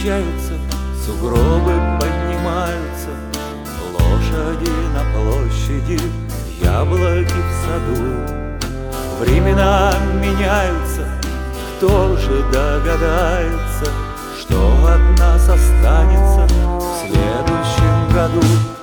качаются, сугробы поднимаются, лошади на площади, яблоки в саду. Времена меняются, кто же догадается, что от нас останется в следующем году?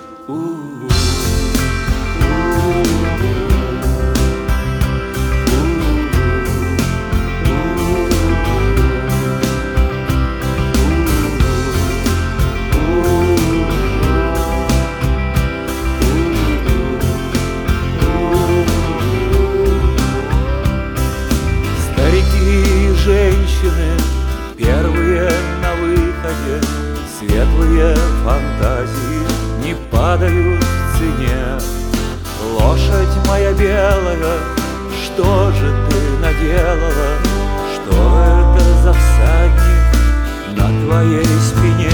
Женщины первые на выходе, светлые фантазии не падают в цене. Лошадь моя белая, что же ты наделала? Что это за всадник на твоей спине?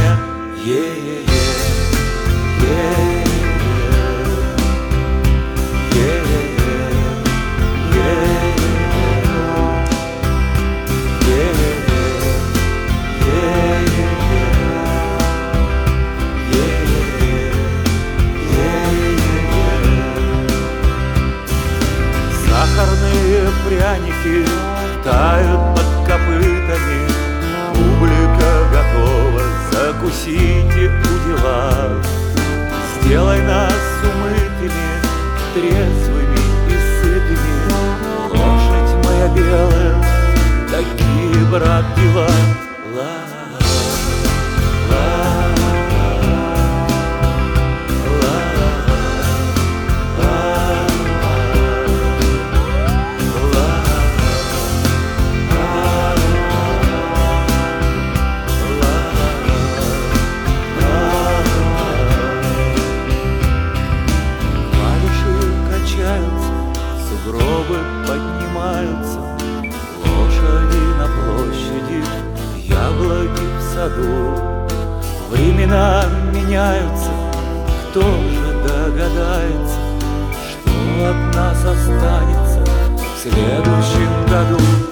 Сахарные пряники тают под копытами, публика готова закусить и удила. Сделай нас умытыми, трезвыми и сытыми, лошадь моя белая, такие, брат, дела. Сугробы поднимаются, лошади на площади, яблоки в саду. Времена меняются, кто же догадается, что от нас останется в следующем году?